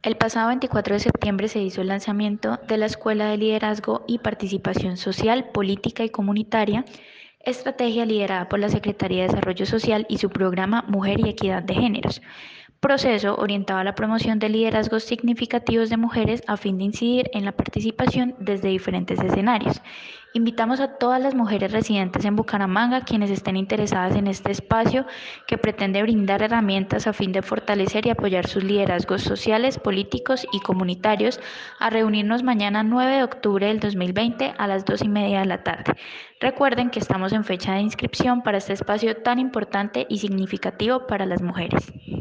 El pasado 24 de septiembre se hizo el lanzamiento de la Escuela de Liderazgo y Participación Social, Política y Comunitaria, estrategia liderada por la Secretaría de Desarrollo Social y su programa Mujer y Equidad de Géneros, proceso orientado a la promoción de liderazgos significativos de mujeres a fin de incidir en la participación desde diferentes escenarios. Invitamos a todas las mujeres residentes en Bucaramanga quienes estén interesadas en este espacio que pretende brindar herramientas a fin de fortalecer y apoyar sus liderazgos sociales, políticos y comunitarios a reunirnos mañana 9 de octubre del 2020 a las 2:30 de la tarde. Recuerden que estamos en fecha de inscripción para este espacio tan importante y significativo para las mujeres.